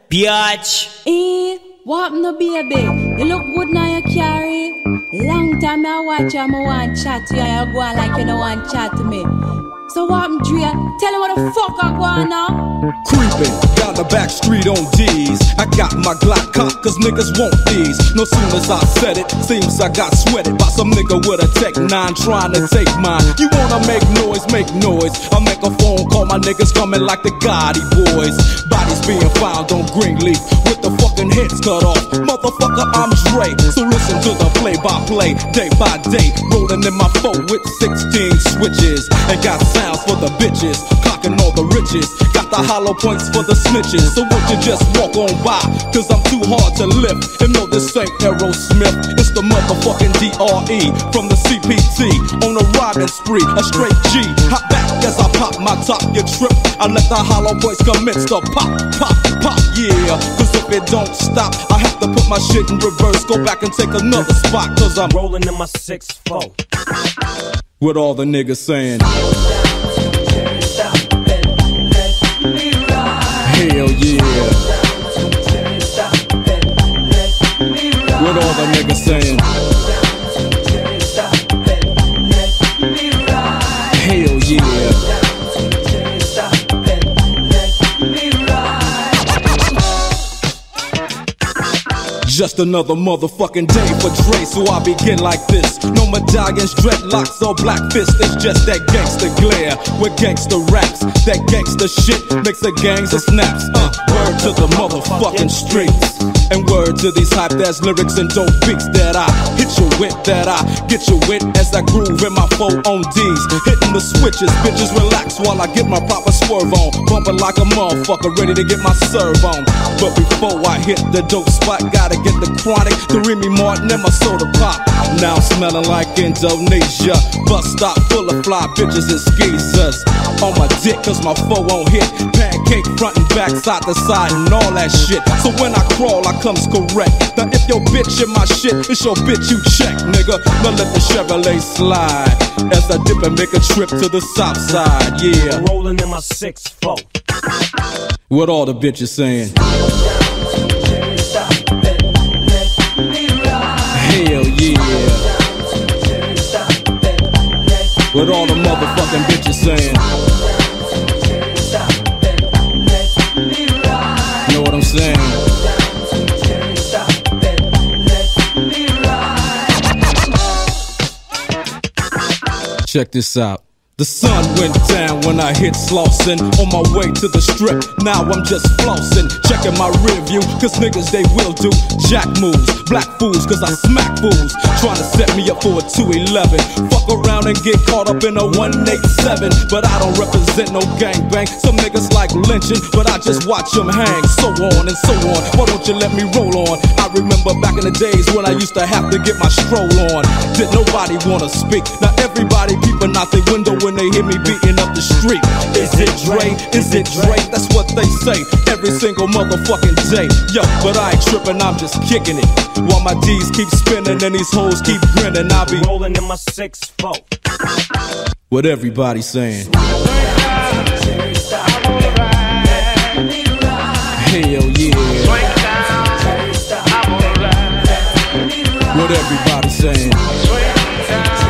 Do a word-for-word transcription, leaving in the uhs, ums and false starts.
Biatch. Eh, what no baby? You look good now you carry. Long time I watch you, I want chat to you and you go on like you don't want chat to me. So what I'm Dre? Tell him what the fuck I go on now. Creeping down the back street on D's. I got my Glock cocked cause niggas want these. No soon as I said it, seems I got sweated by some nigga with a Tech nine trying to take mine. You wanna make noise, make noise. I'll make a phone call, my niggas coming like the Gotti boys. Bodies being found on Greenleaf with the fucking heads cut off. Motherfucker, I'm Dre. So listen to the play-by-play, day by day. Rolling in my four with sixteen switches. And got sounds for the bitches, clocking all the riches. Got the hollow points for the snitches. So won't you just walk on by, cause I'm too hard to lift. And no, this ain't Aerosmith, it's the motherfucking D R E from the C P T. On a riding spree, a straight G. Hop back as I pop my top, you trip. I let the hollow points commence to pop, pop, pop, yeah. Cause if it don't stop, I have to put my shit in reverse. Go back and take another spot, cause I'm rolling in my six four. What all the niggas saying? Hell yeah. What all the niggas saying? Hell yeah. Just another motherfucking day for Dre, so I begin like this. No medallions, dreadlocks, or black fists. It's just that gangster glare with gangster raps. That gangster shit makes the gangs of snaps. Uh, word to the motherfucking streets. And word to these hype-ass lyrics and dope beats that I hit you with, that I get you with as I groove in my four on D's. Hitting the switches, bitches relax while I get my proper swerve on. Bumping like a motherfucker, ready to get my serve on. But before I hit the dope spot, gotta get the chronic, the Remy Martin and my soda pop. Now I'm smelling like Indonesia. Bus stop full of fly bitches and skeezers. On my dick cause my four on hit. Pancake front and back, side to side and all that shit. So when I crawl I comes correct. Now if your bitch in my shit, it's your bitch you check, nigga. Now let the Chevrolet slide as I dip and make a trip to the south side, yeah. Rolling in my six four. What all the bitches saying? Hell yeah. What all the motherfucking bitches saying? Know what I'm saying? Check this out. The sun went down when I hit Slauson. On my way to the strip, now I'm just flossing. Checking my rear view, cause niggas they will do jack moves. Black fools, cause I smack fools. Trying to set me up for a two eleven. Fuck around and get caught up in a one eighty-seven. But I don't represent no gangbang. Some niggas like lynching, but I just watch them hang. So on and so on, why don't you let me roll on? I remember back in the days when I used to have to get my stroll on. Did nobody wanna speak? Now everybody peeping out the window when they hear me beating up the street. Is it Dre? Is it Dre? That's what they say every single motherfucking day. Yo, but I ain't tripping, I'm just kicking it. While my D's keep spinning and these hoes keep grinning, I'll be rolling in my six four. What everybody saying? Hell yeah. What everybody saying?